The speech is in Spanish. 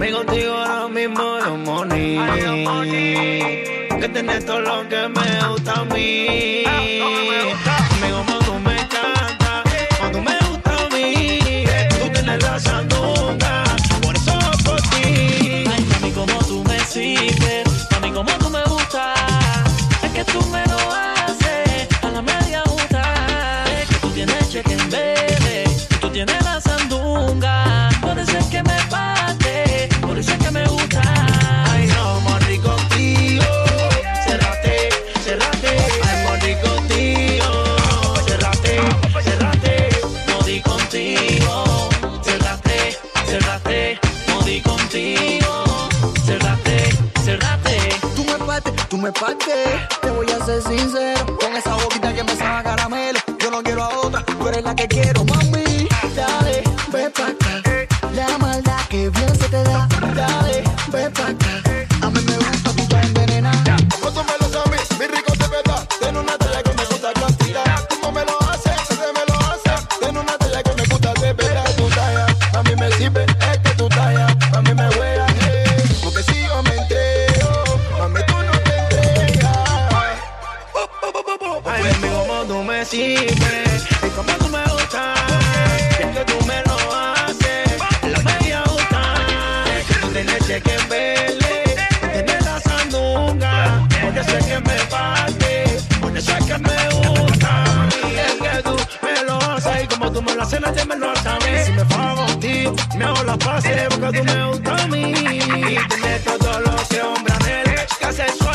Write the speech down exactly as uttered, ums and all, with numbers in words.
Mami, contigo ahora mismo yo morí. Que tienes todo lo que me gusta a mí. Mami, como tú me encantas, como tú me gusta a mí. Tú tienes la sandunga, por eso por ti. Ay, mami, como tú me sirves, mami, como tú me gustas. Es que tú me lo haces a la media justa. Es que tú tienes cheque en verde, tú tienes la sandunga. Por eso es que me bate, por eso es que me gusta. Ay, no, morí contigo. Cerrate, cerrate. Ay, morí contigo. Cerrate, cerrate. Morí contigo, cerrate, cerrate. Morí contigo, cerrate, cerrate. Tú me partes, tú me partes. Te voy a ser sincero. Con esa boquita que me saca caramelo. Yo no quiero a otra, tú eres la que quiero, mami. Dale, ven pa' acá. La maldad que bien se te da. Dale, ven pa' acá. A mí me gusta, tú estás envenenada. ¿Cómo me lo sabes? Mi rico de verdad. Tiene una talla que me gusta cantidad. ¿Cómo me lo hace? Se me lo hace. Tiene una talla que me gusta de verdad. Tu talla, a mí me sirve. Es que tu talla, a mí me huele. Porque si yo me entrego, mami, tú no te entregas. Ay, mami, como tú me sirves y como tú me gustas. Y es que tú me lo haces a la media justa. Es que tú tienes cheque en verde, tú tienes la sandunga. Por eso es que me parte, por eso es que me gusta. Y es que tú me lo haces y como tú me lo haces, nadie me lo hace a mí. Si me fago contigo, me hago las paces porque tú me gustas a mí. Y tienes todo lo que hombre anhela, que hace su